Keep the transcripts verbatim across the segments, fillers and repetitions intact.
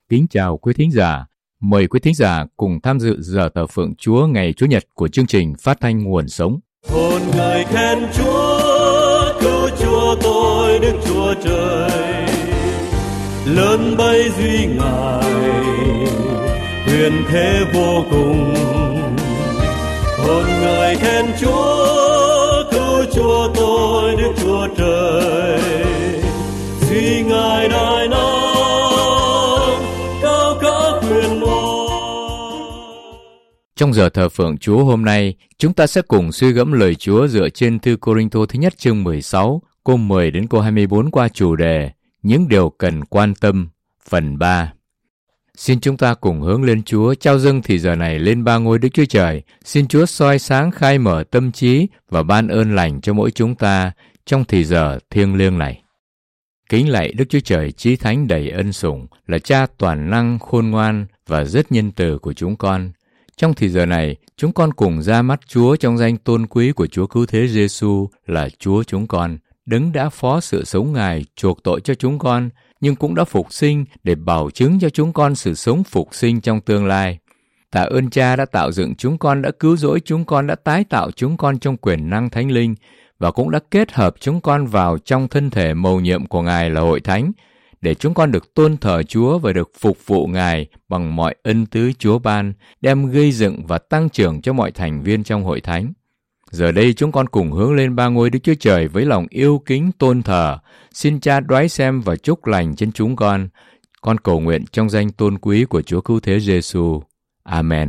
Kính chào quý thính giả. Mời quý thính giả cùng tham dự giờ thờ phượng Chúa ngày Chủ nhật của chương trình Phát thanh Nguồn Sống. Hồn người khen Chúa, cứu Chúa tôi Đức Chúa Trời. Lớn bay duy Ngài, huyền thế vô cùng. Hồn người khen Chúa, cứu Chúa tôi Đức Chúa Trời. Duy Ngài đại năng, cao cả quyền uy. Trong giờ thờ phượng Chúa hôm nay, chúng ta sẽ cùng suy gẫm lời Chúa dựa trên thư Cô-rinh-tô thứ nhất chương mười sáu, câu mười đến câu hai mươi bốn qua chủ đề Những điều cần quan tâm, phần ba. Xin chúng ta cùng hướng lên Chúa, trao dâng thì giờ này lên ba ngôi Đức Chúa Trời. Xin Chúa soi sáng khai mở tâm trí và ban ơn lành cho mỗi chúng ta trong thì giờ thiêng liêng này. Kính lạy Đức Chúa Trời chí thánh đầy ân sủng, là Cha toàn năng, khôn ngoan và rất nhân từ của chúng con. Trong thì giờ này, chúng con cùng ra mắt Chúa trong danh tôn quý của Chúa Cứu Thế Giêsu là Chúa chúng con, Đấng đã phó sự sống Ngài chuộc tội cho chúng con, nhưng cũng đã phục sinh để bảo chứng cho chúng con sự sống phục sinh trong tương lai. Tạ ơn Cha đã tạo dựng chúng con, đã cứu rỗi chúng con, đã tái tạo chúng con trong quyền năng Thánh Linh, và cũng đã kết hợp chúng con vào trong thân thể mầu nhiệm của Ngài là Hội Thánh, để chúng con được tôn thờ Chúa và được phục vụ Ngài bằng mọi ân tứ Chúa ban, đem gây dựng và tăng trưởng cho mọi thành viên trong Hội Thánh. Giờ đây chúng con cùng hướng lên ba ngôi Đức Chúa Trời với lòng yêu kính tôn thờ. Xin Cha đoái xem và chúc lành trên chúng con. Con cầu nguyện trong danh tôn quý của Chúa Cứu Thế Giêsu. Amen.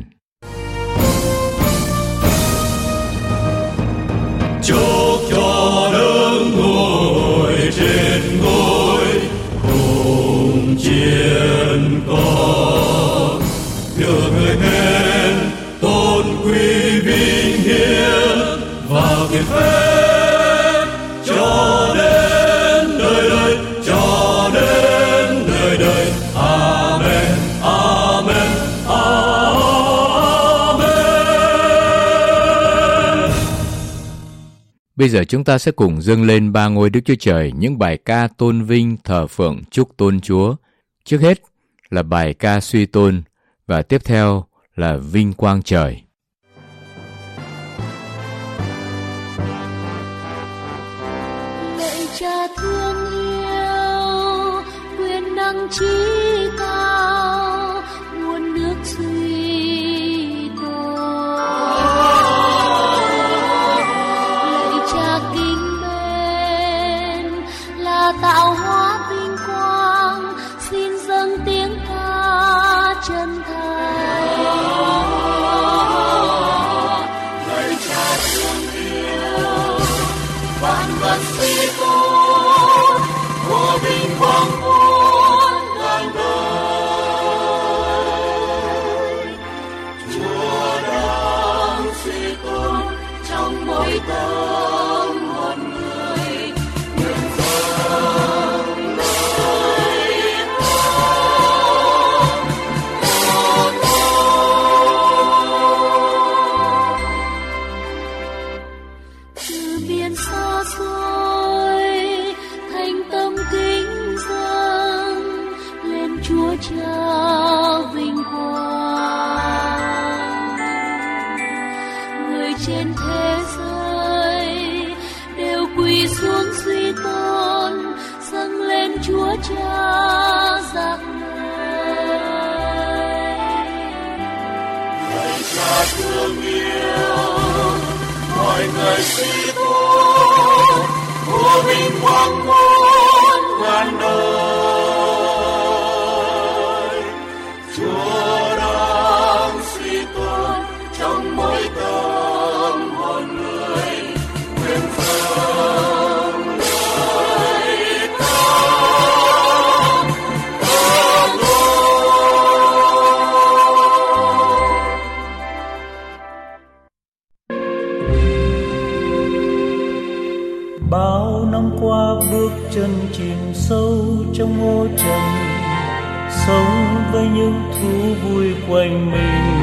Chúc cho Đấng ngồi trên ngôi cùng chiến con, được người khen tôn quý vinh hiển và kiệt phép cho đến đời đời, cho đến đời đời. Amen, amen, amen. Bây giờ chúng ta sẽ cùng dâng lên ba ngôi Đức Chúa Trời những bài ca tôn vinh, thờ phượng, chúc tôn Chúa. Trước hết là bài ca suy tôn và tiếp theo là vinh quang trời. Lạy Cha thương yêu, quyền năng trí cao, nguồn nước duy tôn. Lạy Cha kính mến, là tạo hóa vinh quang, xin dâng tiếng ca chân thành. Lạy Cha thương yêu, vạn vật suy tôn, của vinh quang muôn ngàn đời. Chúa đang suy tôn trong mỗi tâm hồn người, nguyện dâng lời ca tôn từ biển xa xôi, thành tâm kính dâng lên Chúa Cha vinh quang. Người trên thế giới đều quỳ xuống suy tôn, dâng lên Chúa Cha giác lời. Lạy Cha thương yêu, mọi người suy tôn, của vinh quang muôn ngàn đời. Chúa đang suy tôn trong mỗi tâm hồn người, nguyện dâng lời ca tôn Bao năm qua bước chân chìm sâu trong ô trần, sống với những thú vui quanh mình.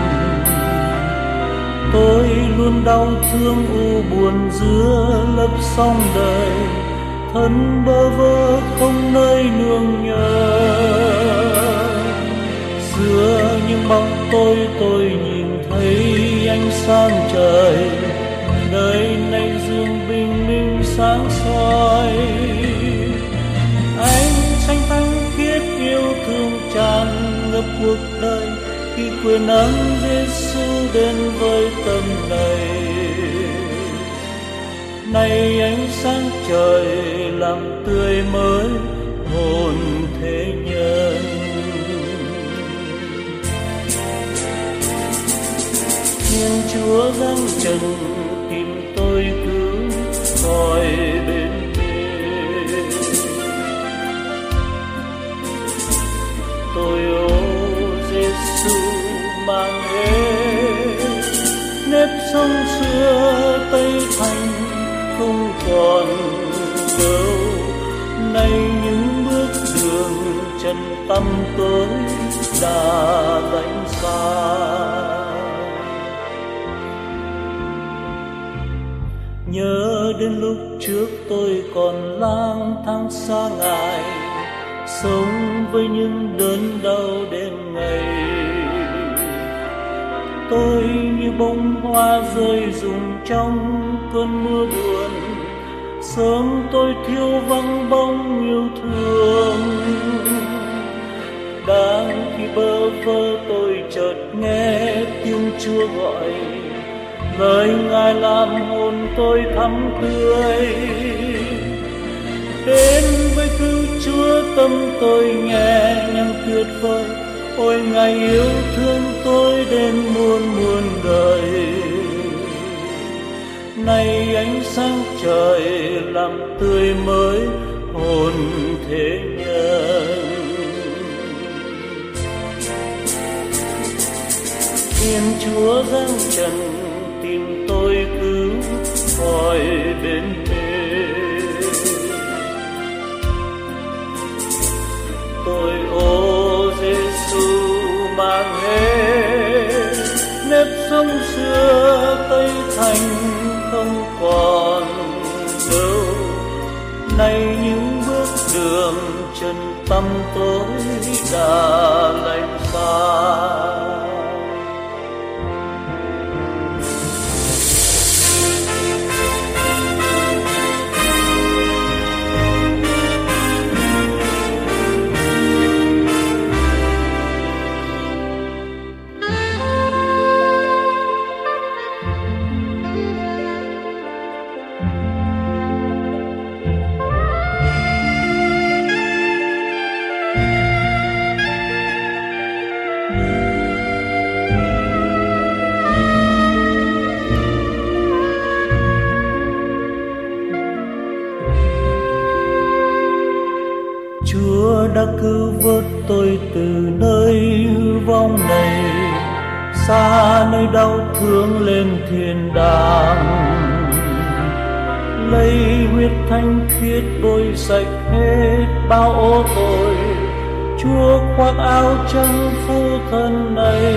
Tôi luôn đau thương u buồn giữa lớp sóng đời, thân bơ vơ không nơi nương nhờ. bóng tôi tôi nhìn thấy ánh sáng trời, đời này dương bình minh sáng soi. Ánh xanh thánh khiết yêu thương tràn ngập cuộc đời, khi quyền ân Giêsu đến với tâm này. Này ánh sáng trời làm tươi mới hồn thế nhân. Thiên Chúa giáng trần tìm tôi cứu khỏi bên mê. Tôi ô Giêsu mang hết nếp sống xưa Tây Thành không còn đâu. Nay những bước đường chân tăm tối đã lạnh xa. Nhớ đến lúc trước tôi còn lang thang xa Ngài, sống với những đớn đau đêm ngày. Tôi như bông hoa rơi rụng trong cơn mưa buồn, sớm tôi thiếu vắng bóng yêu thương. Đang khi bơ vơ tôi chợt nghe tiếng Chúa gọi, lời Ngài làm hồn tôi thắm tươi. Đến với cứu Chúa tâm tôi nhẹ nhàng tuyệt vời, ôi Ngài yêu thương tôi đến muôn muôn đời. Này ánh sáng trời làm tươi mới hồn thế nhân. Thiên Chúa giáng trần tìm tôi cứu khỏi bên mê. Tôi ô Giêsu mang hết nếp sống xưa Tây Thành không còn đâu. Nay những bước đường chân tăm tối đã lạnh xa. Đã cứu vớt tôi từ nơi hư vong này, xa nơi đau thương lên thiên đàng. Lấy huyết thanh khiết bôi sạch hết bao ô tội, Chúa khoác áo trắng phủ thân này.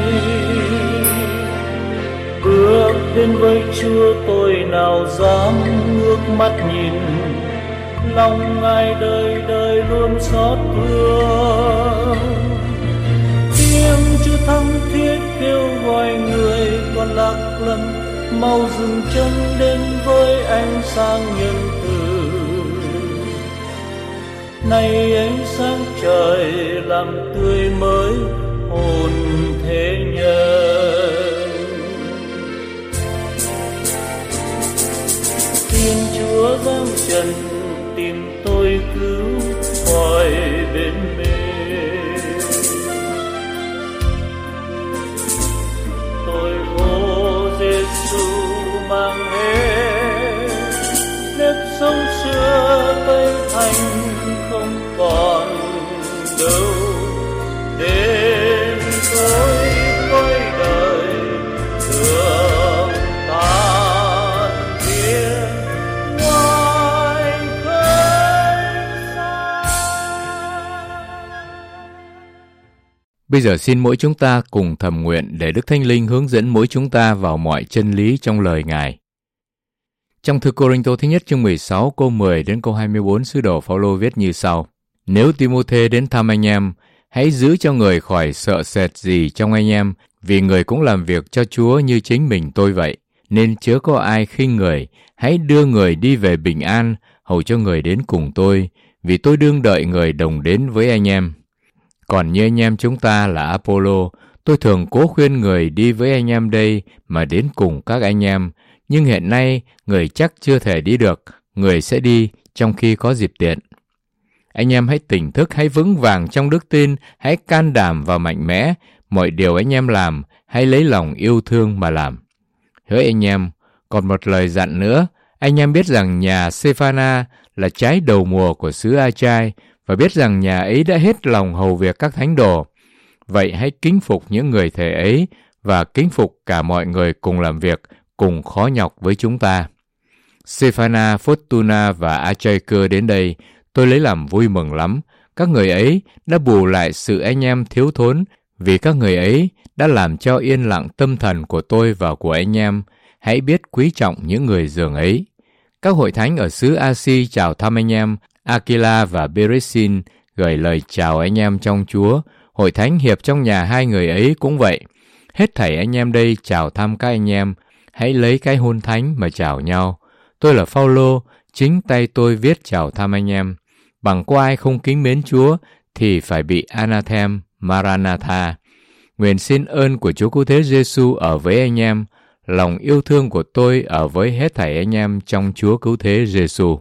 Bước đến với Chúa tôi nào dám ngước mắt nhìn, lòng Ngài đời đời luôn xót thương. Tiếng Chúa thắm thiết kêu gọi người còn lạc lầm, mau dừng chân đến với ánh sáng nhân từ. Này ánh sáng trời làm tươi mới hồn thế nhân. Thiên Chúa giáng trần tìm tôi cứu khỏi bên mê. Tôi ô Giêsu mang hết nếp sống xưa Tây Thành không còn đâu. Đến tôi với đời thương tan biến ngoài khơi xa. Bây giờ xin mỗi chúng ta cùng thầm nguyện để Đức Thánh Linh hướng dẫn mỗi chúng ta vào mọi chân lý trong lời Ngài. Trong thư Cô-rinh-tô thứ nhất chương mười sáu câu mười đến câu hai mươi bốn, sứ đồ Phao-lô viết như sau: Nếu Ti-mô-thê đến thăm anh em, Hãy giữ cho người khỏi sợ sệt gì trong anh em, vì người cũng làm việc cho Chúa như chính mình tôi vậy. Nên chớ có ai khinh người, hãy đưa người đi về bình an, hầu cho người đến cùng tôi, vì tôi đương đợi người đồng đến với anh em. Còn như anh em chúng ta là Apollo, tôi thường cố khuyên người đi với anh em đây mà đến cùng các anh em, nhưng hiện nay người chắc chưa thể đi được, người sẽ đi trong khi có dịp tiện. Anh em hãy tỉnh thức, hãy vững vàng trong đức tin, hãy can đảm và mạnh mẽ. Mọi điều anh em làm, hãy lấy lòng yêu thương mà làm. Hỡi anh em, còn một lời dặn nữa. Anh em biết rằng nhà Sephana là trái đầu mùa của xứ Achai, và biết rằng nhà ấy đã hết lòng hầu việc các thánh đồ. Vậy hãy kính phục những người thầy ấy, và kính phục cả mọi người cùng làm việc, cùng khó nhọc với chúng ta. Sephana, Fortuna và Achaicur đến đây, tôi lấy làm vui mừng lắm. Các người ấy đã bù lại sự anh em thiếu thốn, vì các người ấy đã làm cho yên lặng tâm thần của tôi và của anh em. Hãy biết quý trọng những người dường ấy. Các hội thánh ở xứ Asi chào thăm anh em. Aquila và Beresin gửi lời chào anh em trong Chúa. Hội thánh hiệp trong nhà hai người ấy cũng vậy. Hết thảy anh em đây chào thăm các anh em. Hãy lấy cái hôn thánh mà chào nhau. Tôi là Phao-lô, chính tay tôi viết chào thăm anh em. Bằng có ai không kính mến Chúa thì phải bị Anathem, Maranatha. Nguyện xin ơn của Chúa Cứu Thế Giêsu ở với anh em. Lòng yêu thương của tôi ở với hết thảy anh em trong Chúa Cứu Thế Giêsu.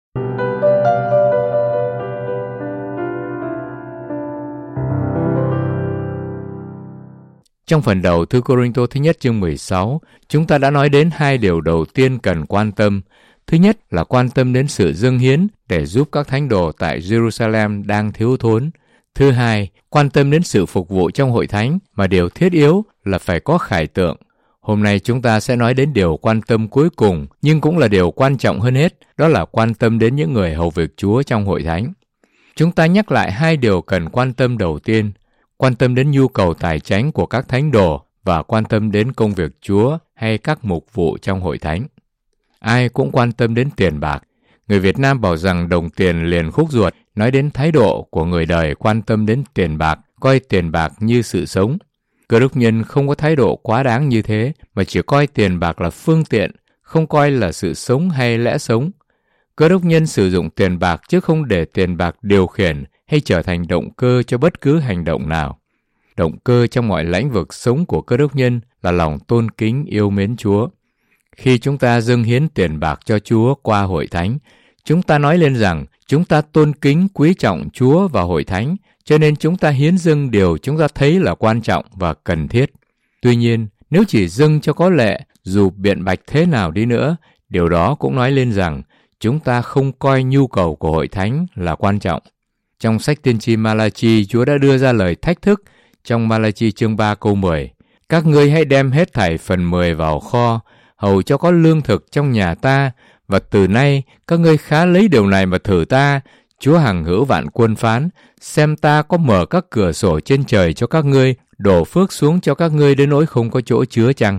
Trong phần đầu thư Cô-rinh-tô thứ nhất chương mười sáu, chúng ta đã nói đến hai điều đầu tiên cần quan tâm. Thứ nhất là quan tâm đến sự dâng hiến để giúp các thánh đồ tại Jerusalem đang thiếu thốn. Thứ hai, quan tâm đến sự phục vụ trong hội thánh, mà điều thiết yếu là phải có khải tượng. Hôm nay chúng ta sẽ nói đến điều quan tâm cuối cùng, nhưng cũng là điều quan trọng hơn hết, đó là quan tâm đến những người hầu việc Chúa trong hội thánh. Chúng ta nhắc lại hai điều cần quan tâm đầu tiên, quan tâm đến nhu cầu tài chánh của các thánh đồ và quan tâm đến công việc Chúa hay các mục vụ trong hội thánh. Ai cũng quan tâm đến tiền bạc. Người Việt Nam bảo rằng đồng tiền liền khúc ruột, nói đến thái độ của người đời quan tâm đến tiền bạc, coi tiền bạc như sự sống. Cơ đốc nhân không có thái độ quá đáng như thế, mà chỉ coi tiền bạc là phương tiện, không coi là sự sống hay lẽ sống. Cơ đốc nhân sử dụng tiền bạc chứ không để tiền bạc điều khiển hay trở thành động cơ cho bất cứ hành động nào. Động cơ trong mọi lĩnh vực sống của cơ đốc nhân là lòng tôn kính yêu mến Chúa. Khi chúng ta dâng hiến tiền bạc cho Chúa qua hội thánh, chúng ta nói lên rằng chúng ta tôn kính quý trọng Chúa và hội thánh, cho nên chúng ta hiến dâng điều chúng ta thấy là quan trọng và cần thiết. Tuy nhiên, nếu chỉ dâng cho có lệ, dù biện bạch thế nào đi nữa, điều đó cũng nói lên rằng chúng ta không coi nhu cầu của hội thánh là quan trọng. Trong sách tiên tri Ma-la-chi, Chúa đã đưa ra lời thách thức trong Ma-la-chi chương ba câu mười. Các ngươi hãy đem hết thảy phần mười vào kho, hầu cho có lương thực trong nhà ta, và từ nay các ngươi khá lấy điều này mà thử ta. Chúa hằng hữu vạn quân phán, xem ta có mở các cửa sổ trên trời cho các ngươi, đổ phước xuống cho các ngươi đến nỗi không có chỗ chứa chăng.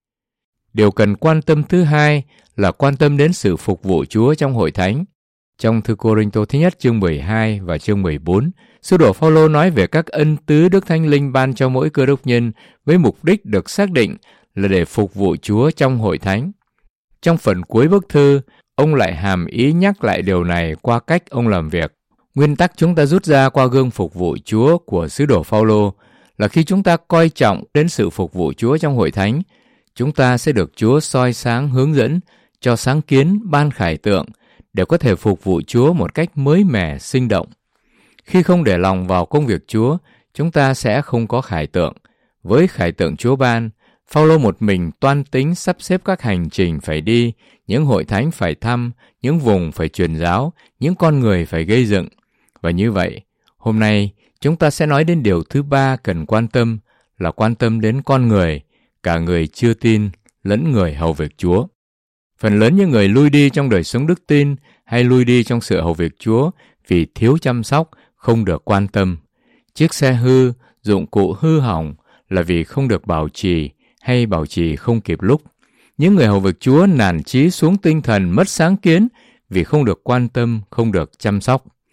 Điều cần quan tâm thứ hai là quan tâm đến sự phục vụ Chúa trong hội thánh. Trong thư Cô-rinh-tô thứ nhất chương mười hai và chương mười bốn, Sứ đồ Phao-lô nói về các ân tứ Đức Thánh Linh ban cho mỗi cơ đốc nhân với mục đích được xác định là để phục vụ Chúa trong hội thánh. Trong phần cuối bức thư, ông lại hàm ý nhắc lại điều này qua cách ông làm việc. Nguyên tắc chúng ta rút ra qua gương phục vụ Chúa của Sứ đồ Phao-lô là khi chúng ta coi trọng đến sự phục vụ Chúa trong hội thánh, chúng ta sẽ được Chúa soi sáng hướng dẫn, cho sáng kiến, ban khải tượng để có thể phục vụ Chúa một cách mới mẻ, sinh động. Khi không để lòng vào công việc Chúa, chúng ta sẽ không có khải tượng. Với khải tượng Chúa ban, Phao-lô một mình toan tính sắp xếp các hành trình phải đi, những hội thánh phải thăm, những vùng phải truyền giáo, những con người phải gây dựng. Và như vậy, hôm nay chúng ta sẽ nói đến điều thứ ba cần quan tâm là quan tâm đến con người, cả người chưa tin lẫn người hầu việc Chúa. Phần lớn những người lui đi trong đời sống đức tin hay lui đi trong sự hầu việc Chúa vì thiếu chăm sóc, không được quan tâm. Chiếc xe hư, dụng cụ hư hỏng là vì không được bảo trì hay bảo trì không kịp lúc. Những người hầu việc Chúa nản chí xuống tinh thần, mất sáng kiến vì không được quan tâm, không được chăm sóc.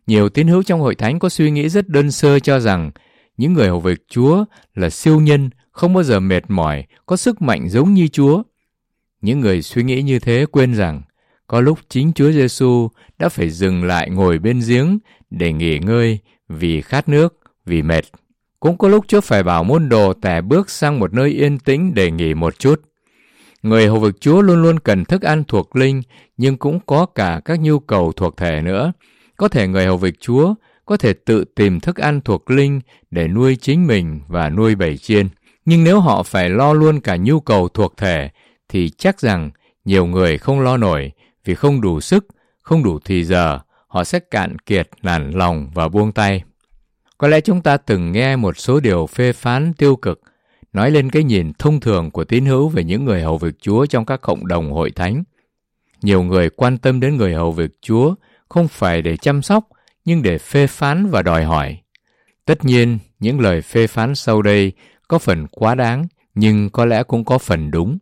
Nhiều tín hữu trong hội thánh có suy nghĩ rất đơn sơ cho rằng những người hầu việc Chúa là siêu nhân, không bao giờ mệt mỏi, có sức mạnh giống như Chúa. Những người suy nghĩ như thế quên rằng có lúc chính Chúa Giêsu đã phải dừng lại ngồi bên giếng để nghỉ ngơi vì khát nước, vì mệt. Cũng có lúc Chúa phải bảo môn đồ tẻ bước sang một nơi yên tĩnh để nghỉ một chút. Người hầu việc Chúa luôn luôn cần thức ăn thuộc linh, nhưng cũng có cả các nhu cầu thuộc thể nữa. Có thể người hầu việc Chúa có thể tự tìm thức ăn thuộc linh để nuôi chính mình và nuôi bầy chiên. Nhưng nếu họ phải lo luôn cả nhu cầu thuộc thể, thì chắc rằng nhiều người không lo nổi vì không đủ sức, không đủ thì giờ, họ sẽ cạn kiệt, nản lòng và buông tay. Có lẽ chúng ta từng nghe một số điều phê phán tiêu cực, nói lên cái nhìn thông thường của tín hữu về những người hầu việc Chúa trong các cộng đồng hội thánh. Nhiều người quan tâm đến người hầu việc Chúa không phải để chăm sóc, nhưng để phê phán và đòi hỏi. Tất nhiên, những lời phê phán sau đây có phần quá đáng, nhưng có lẽ cũng có phần đúng.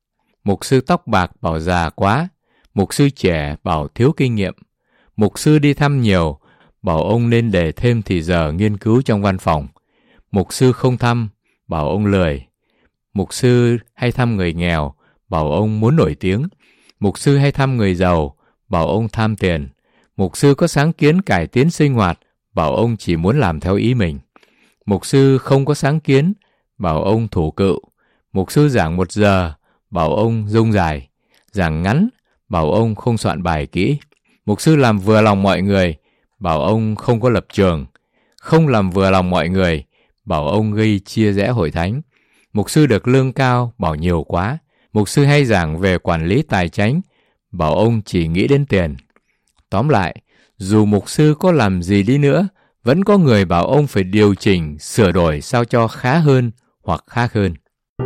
Mục sư tóc bạc bảo già quá, mục sư trẻ bảo thiếu kinh nghiệm, mục sư đi thăm nhiều, bảo ông nên để thêm thì giờ nghiên cứu trong văn phòng. Mục sư không thăm, bảo ông lười. Mục sư hay thăm người nghèo, bảo ông muốn nổi tiếng. Mục sư hay thăm người giàu, bảo ông tham tiền. Mục sư có sáng kiến cải tiến sinh hoạt, bảo ông chỉ muốn làm theo ý mình. Mục sư không có sáng kiến, bảo ông thủ cựu. Mục sư giảng một giờ, bảo ông rông dài. Giảng ngắn, bảo ông không soạn bài kỹ. Mục sư làm vừa lòng mọi người, bảo ông không có lập trường. Không làm vừa lòng mọi người, bảo ông gây chia rẽ hội thánh. Mục sư được lương cao, bảo nhiều quá. Mục sư hay giảng về quản lý tài chánh, bảo ông chỉ nghĩ đến tiền. Tóm lại, dù mục sư có làm gì đi nữa, vẫn có người bảo ông phải điều chỉnh, sửa đổi sao cho khá hơn hoặc khác hơn.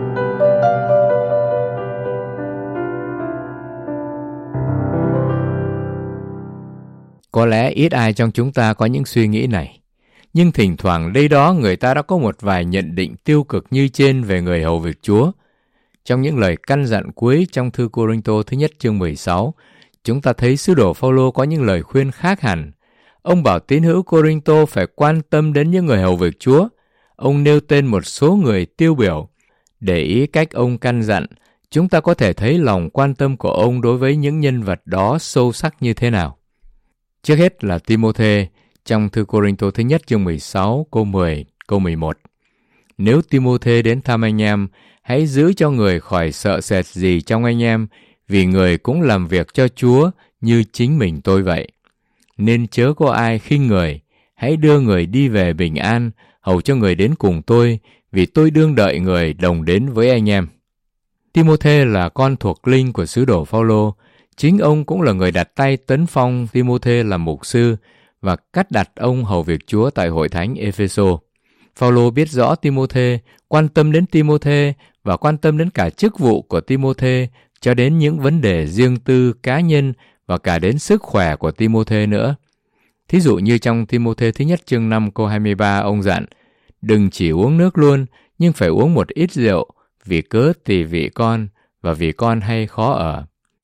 Có lẽ ít ai trong chúng ta có những suy nghĩ này, nhưng thỉnh thoảng đây đó người ta đã có một vài nhận định tiêu cực như trên về người hầu việc Chúa. Trong những lời căn dặn cuối trong thư Cô-rinh-tô thứ nhất chương mười sáu, chúng ta thấy sứ đồ Phao-lô có những lời khuyên khác hẳn. Ông bảo tín hữu Cô-rinh-tô phải quan tâm đến những người hầu việc Chúa. Ông nêu tên một số người tiêu biểu. Để ý cách ông căn dặn, chúng ta có thể thấy lòng quan tâm của ông đối với những nhân vật đó sâu sắc như thế nào. Trước hết là Ti-mô-thê, trong thư Cô-rinh-tô thứ nhất chương mười sáu, câu mười, câu mười một. Nếu Ti-mô-thê đến thăm anh em, hãy giữ cho người khỏi sợ sệt gì trong anh em, vì người cũng làm việc cho Chúa như chính mình tôi vậy. Nên chớ có ai khinh người, hãy đưa người đi về bình an, hầu cho người đến cùng tôi, vì tôi đương đợi người đồng đến với anh em. Ti-mô-thê là con thuộc linh của sứ đồ Phao-lô. Chính ông cũng là người đặt tay tấn phong Ti-mô-thê làm mục sư và cắt đặt ông hầu việc Chúa tại hội thánh Ê-phê-sô. Phao-lô biết rõ Ti-mô-thê, quan tâm đến Ti-mô-thê và quan tâm đến cả chức vụ của Ti-mô-thê, cho đến những vấn đề riêng tư cá nhân và cả đến sức khỏe của Ti-mô-thê nữa. Thí dụ như trong Ti-mô-thê thứ nhất chương năm câu hai mươi ba, ông dặn: đừng chỉ uống nước luôn, nhưng phải uống một ít rượu, vì cớ tỳ vị con và vì con hay khó ở.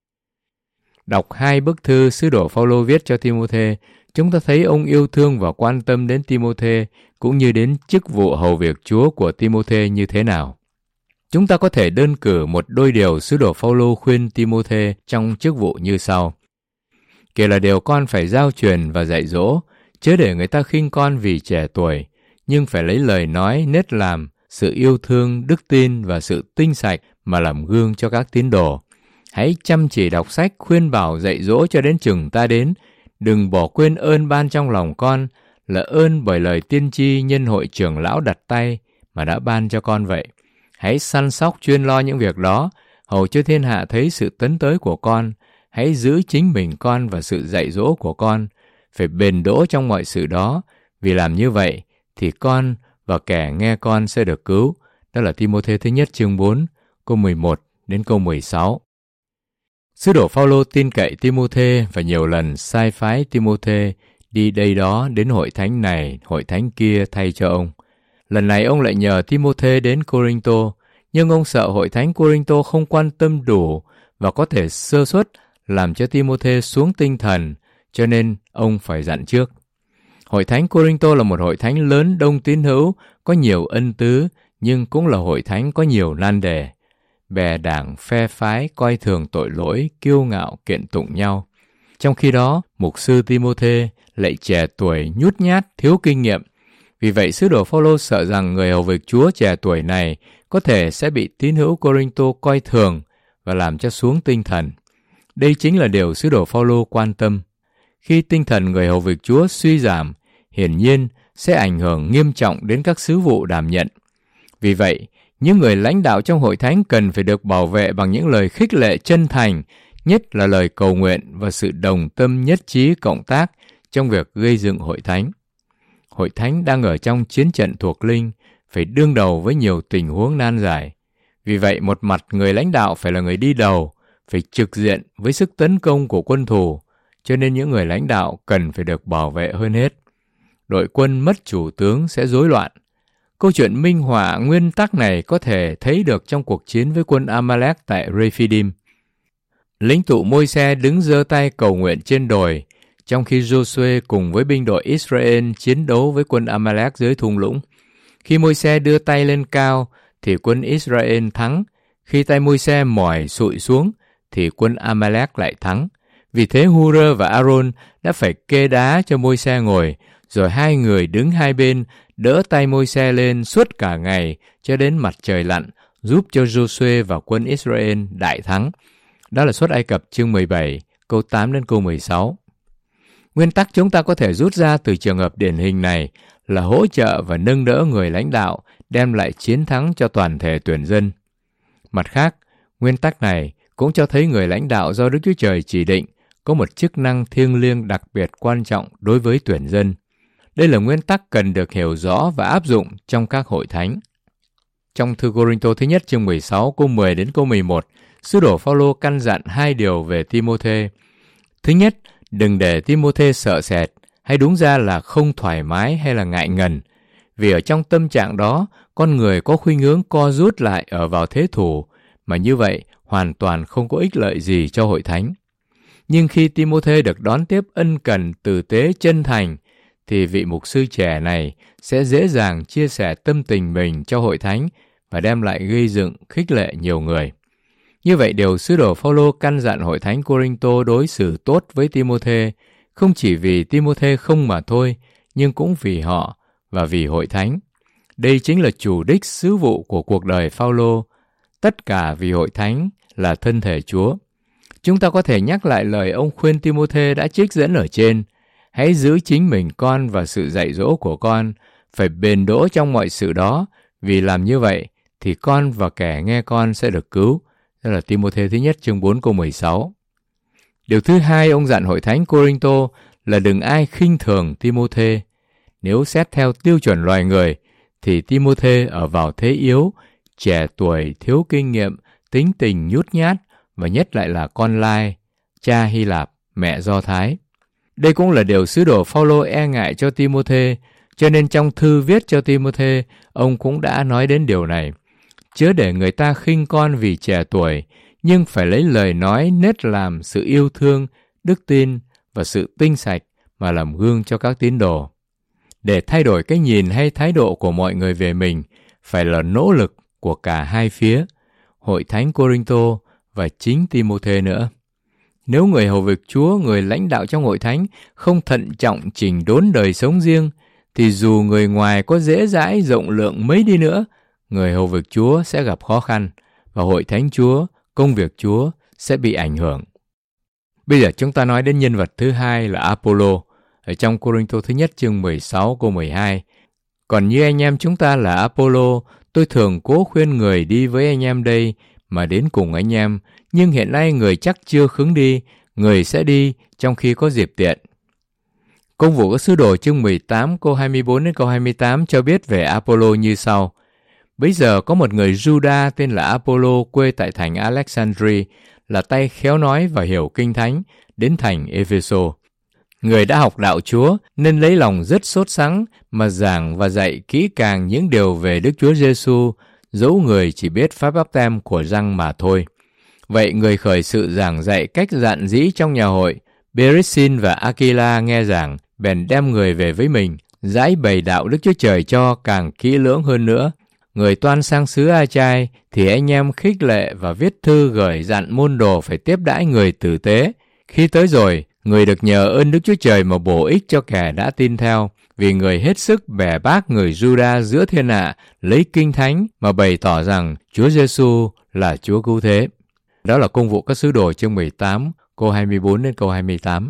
Đọc hai bức thư sứ đồ Phao-lô viết cho Ti-mô-thê, chúng ta thấy ông yêu thương và quan tâm đến Ti-mô-thê cũng như đến chức vụ hầu việc Chúa của Ti-mô-thê như thế nào. Chúng ta có thể đơn cử một đôi điều sứ đồ Phao-lô khuyên Ti-mô-thê trong chức vụ như sau. Kể là điều con phải giao truyền và dạy dỗ, chớ để người ta khinh con vì trẻ tuổi, nhưng phải lấy lời nói, nết làm, sự yêu thương, đức tin và sự tinh sạch mà làm gương cho các tín đồ. Hãy chăm chỉ đọc sách, khuyên bảo, dạy dỗ cho đến chừng ta đến. Đừng bỏ quên ơn ban trong lòng con, là ơn bởi lời tiên tri nhân hội trưởng lão đặt tay mà đã ban cho con vậy. Hãy săn sóc chuyên lo những việc đó, hầu cho thiên hạ thấy sự tấn tới của con. Hãy giữ chính mình con và sự dạy dỗ của con, phải bền đỗ trong mọi sự đó, vì làm như vậy thì con và kẻ nghe con sẽ được cứu. Đó là Ti-mô-thê thứ nhất chương bốn, câu mười một đến câu mười sáu. Sứ đồ Phao-lô tin cậy Ti-mô-thê và nhiều lần sai phái Ti-mô-thê đi đây đó đến hội thánh này, hội thánh kia thay cho ông. Lần này ông lại nhờ Ti-mô-thê đến Cô-rinh-tô, nhưng ông sợ hội thánh Cô-rinh-tô không quan tâm đủ và có thể sơ suất làm cho Ti-mô-thê xuống tinh thần, cho nên ông phải dặn trước. Hội thánh Cô-rinh-tô là một hội thánh lớn đông tín hữu, có nhiều ân tứ, nhưng cũng là hội thánh có nhiều nan đề. Bè đảng, phe phái, coi thường tội lỗi, kiêu ngạo, kiện tụng nhau. Trong khi đó, mục sư Ti-mô-thê lại trẻ tuổi, nhút nhát, thiếu kinh nghiệm. Vì vậy, sứ đồ Phao-lô sợ rằng người hầu việc Chúa trẻ tuổi này có thể sẽ bị tín hữu Cô-rinh-tô coi thường và làm cho xuống tinh thần. Đây chính là điều sứ đồ Phao-lô quan tâm. Khi tinh thần người hầu việc Chúa suy giảm, hiển nhiên sẽ ảnh hưởng nghiêm trọng đến các sứ vụ đảm nhận. Vì vậy, những người lãnh đạo trong hội thánh cần phải được bảo vệ bằng những lời khích lệ chân thành, nhất là lời cầu nguyện và sự đồng tâm nhất trí cộng tác trong việc gây dựng hội thánh. Hội thánh đang ở trong chiến trận thuộc linh, phải đương đầu với nhiều tình huống nan giải. Vì vậy, một mặt người lãnh đạo phải là người đi đầu, phải trực diện với sức tấn công của quân thù, cho nên những người lãnh đạo cần phải được bảo vệ hơn hết. Đội quân mất chủ tướng sẽ rối loạn. Câu chuyện minh họa nguyên tắc này có thể thấy được trong cuộc chiến với quân Amalek tại Rephidim. Lính tụ Môi-se đứng giơ tay cầu nguyện trên đồi, trong khi Giô-suê cùng với binh đội Israel chiến đấu với quân Amalek dưới thung lũng. Khi Môi-se đưa tay lên cao, thì quân Israel thắng. Khi tay Môi-se mỏi sụi xuống, thì quân Amalek lại thắng. Vì thế Hu-rơ và A-rôn đã phải kê đá cho Môi-se ngồi, rồi hai người đứng hai bên, đỡ tay Môi-se lên suốt cả ngày cho đến mặt trời lặn, giúp cho Giô-suê và quân Israel đại thắng. Đó là Xuất Ai Cập chương mười bảy, câu tám đến câu mười sáu. Nguyên tắc chúng ta có thể rút ra từ trường hợp điển hình này là hỗ trợ và nâng đỡ người lãnh đạo, đem lại chiến thắng cho toàn thể tuyển dân. Mặt khác, nguyên tắc này cũng cho thấy người lãnh đạo do Đức Chúa Trời chỉ định có một chức năng thiêng liêng đặc biệt quan trọng đối với tuyển dân. Đây là nguyên tắc cần được hiểu rõ và áp dụng trong các hội thánh. Trong thư Cô-rinh-tô thứ nhất chương mười sáu câu mười đến câu mười một, sứ đồ Phao-lô căn dặn hai điều về Ti-mô-thê. Thứ nhất, đừng để Ti-mô-thê sợ sệt, hay đúng ra là không thoải mái hay là ngại ngần. Vì ở trong tâm trạng đó, con người có khuynh hướng co rút lại ở vào thế thủ, mà như vậy hoàn toàn không có ích lợi gì cho hội thánh. Nhưng khi Ti-mô-thê được đón tiếp ân cần, tử tế, chân thành, thì vị mục sư trẻ này sẽ dễ dàng chia sẻ tâm tình mình cho hội thánh và đem lại gây dựng, khích lệ nhiều người. Như vậy, điều sứ đồ Phao-lô căn dặn hội thánh Cô-rinh-tô đối xử tốt với Ti-mô-thê, không chỉ vì Ti-mô-thê không mà thôi, nhưng cũng vì họ và vì hội thánh. Đây chính là chủ đích sứ vụ của cuộc đời Phao-lô, tất cả vì hội thánh là thân thể Chúa. Chúng ta có thể nhắc lại lời ông khuyên Ti-mô-thê đã trích dẫn ở trên: hãy giữ chính mình con và sự dạy dỗ của con, phải bền đỗ trong mọi sự đó, vì làm như vậy thì con và kẻ nghe con sẽ được cứu. Đó là Ti-mô-thê thứ nhất chương bốn câu mười sáu. Điều thứ hai ông dặn hội thánh Cô-rinh-tô là đừng ai khinh thường Ti-mô-thê. Nếu xét theo tiêu chuẩn loài người, thì Ti-mô-thê ở vào thế yếu, trẻ tuổi, thiếu kinh nghiệm, tính tình nhút nhát và nhất lại là con Lai, cha Hy Lạp, mẹ Do Thái. Đây cũng là điều sứ đồ Phao-lô e ngại cho Ti-mô-thê, cho nên trong thư viết cho Ti-mô-thê, ông cũng đã nói đến điều này. Chớ để người ta khinh con vì trẻ tuổi, nhưng phải lấy lời nói, nết làm, sự yêu thương, đức tin và sự tinh sạch mà làm gương cho các tín đồ. Để thay đổi cái nhìn hay thái độ của mọi người về mình, phải là nỗ lực của cả hai phía, hội thánh Cô-rinh-tô và chính Ti-mô-thê nữa. Nếu người hầu việc Chúa, người lãnh đạo trong hội thánh không thận trọng chỉnh đốn đời sống riêng, thì dù người ngoài có dễ dãi rộng lượng mấy đi nữa, người hầu việc Chúa sẽ gặp khó khăn và hội thánh Chúa, công việc Chúa sẽ bị ảnh hưởng. Bây giờ chúng ta nói đến nhân vật thứ hai là Apollo, ở trong Cô-rinh-tô thứ nhất chương mười sáu câu mười hai. Còn như anh em chúng ta là Apollo, tôi thường cố khuyên người đi với anh em đây mà đến cùng anh em, nhưng hiện nay người chắc chưa khứng đi, người sẽ đi trong khi có dịp tiện. Công vụ các sứ đồ chương mười tám câu hai mươi bốn đến câu hai mươi tám cho biết về Apollo như sau. Bấy giờ có một người Juda tên là Apollo, quê tại thành Alexandria, là tay khéo nói và hiểu kinh thánh, đến thành Epheso. Người đã học đạo Chúa nên lấy lòng rất sốt sắng mà giảng và dạy kỹ càng những điều về Đức Chúa Giêsu, dẫu người chỉ biết phép báp têm của răng mà thôi. Vậy người khởi sự giảng dạy cách dạn dĩ trong nhà hội. Beresin và Aquila nghe giảng, bèn đem người về với mình, giải bày đạo Đức Chúa Trời cho càng kỹ lưỡng hơn nữa. Người toan sang xứ A-chai thì anh em khích lệ và viết thư gửi dặn môn đồ phải tiếp đãi người tử tế. Khi tới rồi, người được nhờ ơn Đức Chúa Trời mà bổ ích cho kẻ đã tin theo, vì người hết sức bẻ bác người Giu-đa giữa thiên hạ, lấy kinh thánh mà bày tỏ rằng Chúa Giêsu là Chúa cứu thế. Đó là Công vụ các sứ đồ chương mười tám, câu hai mươi bốn đến câu hai mươi tám.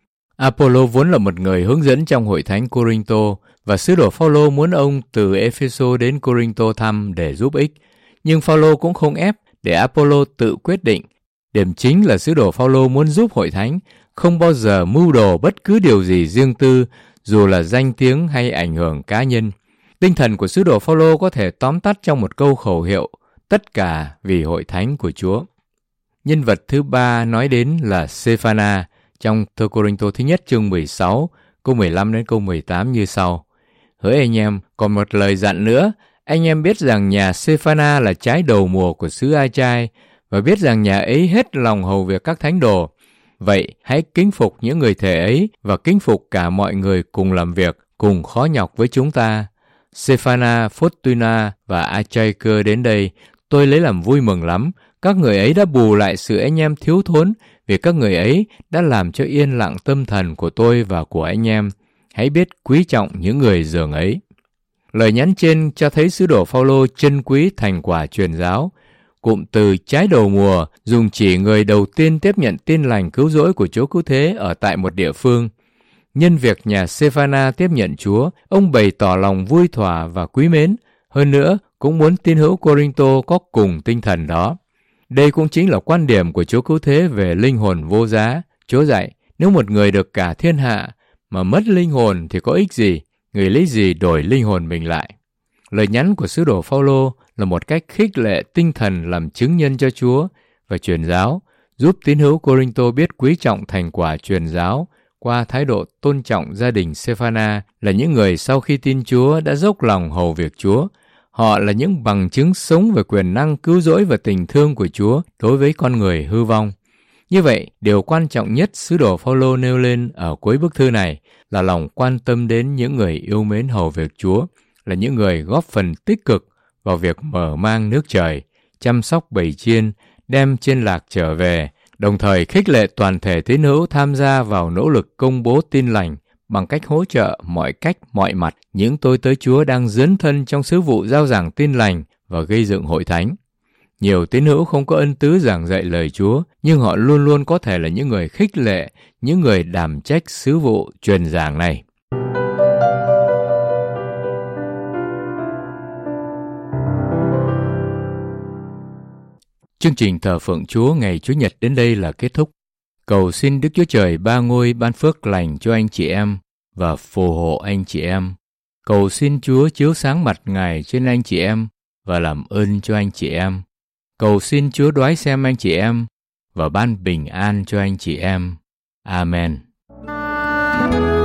Apollo vốn là một người hướng dẫn trong hội thánh Cô-rinh-tô, và sứ đồ Phao-lô muốn ông từ Ê-phê-sô đến Cô-rinh-tô thăm để giúp ích. Nhưng Phao-lô cũng không ép, để Apollo tự quyết định. Điểm chính là sứ đồ Phao-lô muốn giúp hội thánh, không bao giờ mưu đồ bất cứ điều gì riêng tư, dù là danh tiếng hay ảnh hưởng cá nhân. Tinh thần của sứ đồ Phao-lô có thể tóm tắt trong một câu khẩu hiệu: tất cả vì hội thánh của Chúa. Nhân vật thứ ba nói đến là Sê-pha-na trong thơ Cô-rinh-tô thứ nhất chương mười sáu, câu mười lăm đến câu mười tám như sau: hỡi anh em, còn một lời dặn nữa, anh em biết rằng nhà Sê-pha-na là trái đầu mùa của xứ A-chai, và biết rằng nhà ấy hết lòng hầu việc các thánh đồ. Vậy hãy kính phục những người thể ấy và kính phục cả mọi người cùng làm việc, cùng khó nhọc với chúng ta. Sê-pha-na, Phốt-tu-na và A-chai-cơ đến đây, tôi lấy làm vui mừng lắm. Các người ấy đã bù lại sự anh em thiếu thốn, vì các người ấy đã làm cho yên lặng tâm thần của tôi và của anh em. Hãy biết quý trọng những người dường ấy. Lời nhắn trên cho thấy sứ đồ Phao-lô trân quý thành quả truyền giáo. Cụm từ trái đầu mùa dùng chỉ người đầu tiên tiếp nhận tin lành cứu rỗi của Chúa cứu thế ở tại một địa phương. Nhân việc nhà Sê-pha-na tiếp nhận Chúa, ông bày tỏ lòng vui thỏa và quý mến. Hơn nữa, cũng muốn tín hữu Cô-rinh-tô có cùng tinh thần đó. Đây cũng chính là quan điểm của Chúa cứu thế về linh hồn vô giá. Chúa dạy, nếu một người được cả thiên hạ mà mất linh hồn thì có ích gì? Người lấy gì đổi linh hồn mình lại? Lời nhắn của sứ đồ Phao-lô là một cách khích lệ tinh thần làm chứng nhân cho Chúa và truyền giáo, giúp tín hữu Cô-rinh-tô biết quý trọng thành quả truyền giáo qua thái độ tôn trọng gia đình Sê-pha-na là những người sau khi tin Chúa đã dốc lòng hầu việc Chúa. Họ là những bằng chứng sống về quyền năng cứu rỗi và tình thương của Chúa đối với con người hư vong. Như vậy, điều quan trọng nhất sứ đồ Phao-lô nêu lên ở cuối bức thư này là lòng quan tâm đến những người yêu mến hầu việc Chúa, là những người góp phần tích cực vào việc mở mang nước trời, chăm sóc bầy chiên, đem chiên lạc trở về, đồng thời khích lệ toàn thể tín hữu tham gia vào nỗ lực công bố tin lành bằng cách hỗ trợ mọi cách mọi mặt những tôi tớ Chúa đang dấn thân trong sứ vụ rao giảng tin lành và gây dựng hội thánh. Nhiều tín hữu không có ân tứ giảng dạy lời Chúa, nhưng họ luôn luôn có thể là những người khích lệ, những người đảm trách sứ vụ truyền giảng này. Chương trình thờ phượng Chúa ngày Chủ nhật đến đây là kết thúc. Cầu xin Đức Chúa Trời ba ngôi ban phước lành cho anh chị em và phù hộ anh chị em. Cầu xin Chúa chiếu sáng mặt Ngài trên anh chị em và làm ơn cho anh chị em. Cầu xin Chúa đoái xem anh chị em và ban bình an cho anh chị em. Amen.